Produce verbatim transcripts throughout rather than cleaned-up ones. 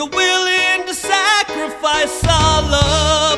You're willing to sacrifice our love.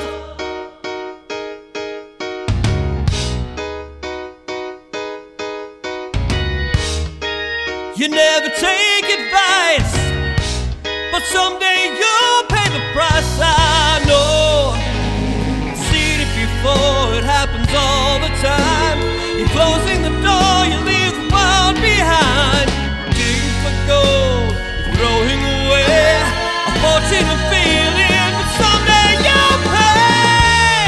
You never take advice, but someday you'll pay the price. I know, I've seen it before, it happens all the time. You're closing the door, you leave the world behind. You're digging for gold, you're throwing away a fortune of feeling, but someday you'll pay.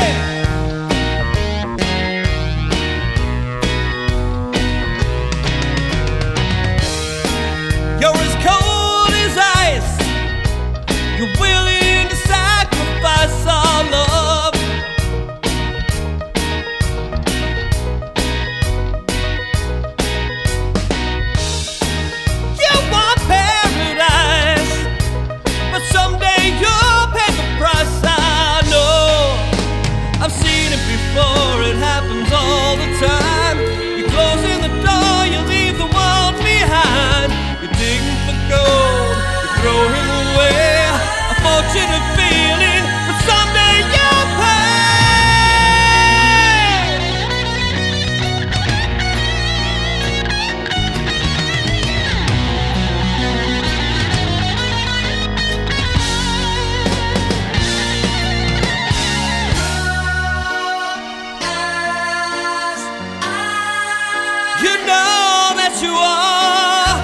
You're as cold as ice, you're willing to sacrifice our love. You want paradise, but someday you'll pay the price. I know, I've seen it before, it happens all the time. You're closing the door, you leave the world behind. You're digging for gold, you're throwing away a fortune of feeling, but someday you'll pay. You know that you are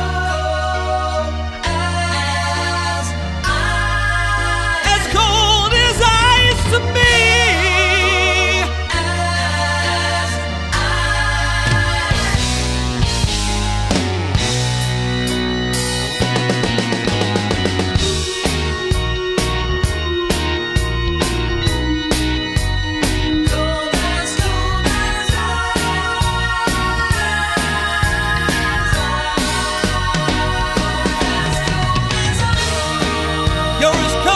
as cold as ice to me. You're as